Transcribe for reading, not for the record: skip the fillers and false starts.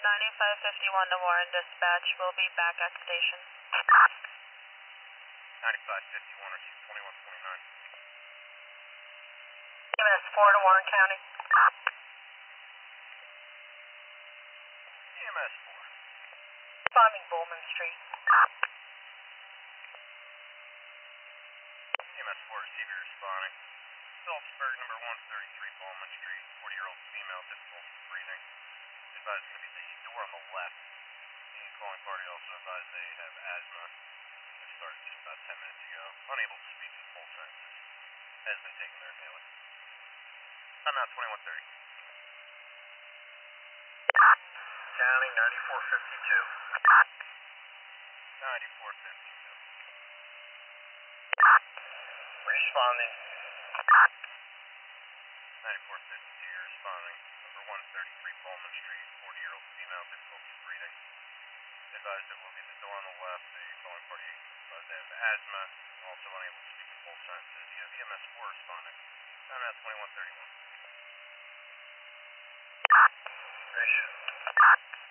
9551 to Warren Dispatch. We'll be back at station. 9551, receive 2129. EMS 4 to Warren County. EMS 4. Responding Bowman Street. EMS 4, receiver responding. Phillipsburg, number 133 Bowman Street. 40-year-old female, difficulty breathing. Advised going to be the door on the left. The calling party also advised they have asthma. They started just about 10 minutes ago. Unable to speak in full sentences. Has been taken there daily. I'm out 2130. County 9452. 9452. Responding. 9452, you're responding. Number 133 Bowman Street, 40-year-old female, difficulty breathing. Advised it will be the door on the left. The calling party advised they have asthma, also unable to speak in full sentences. You have EMS 4 responding. I'm at 2131. Mission.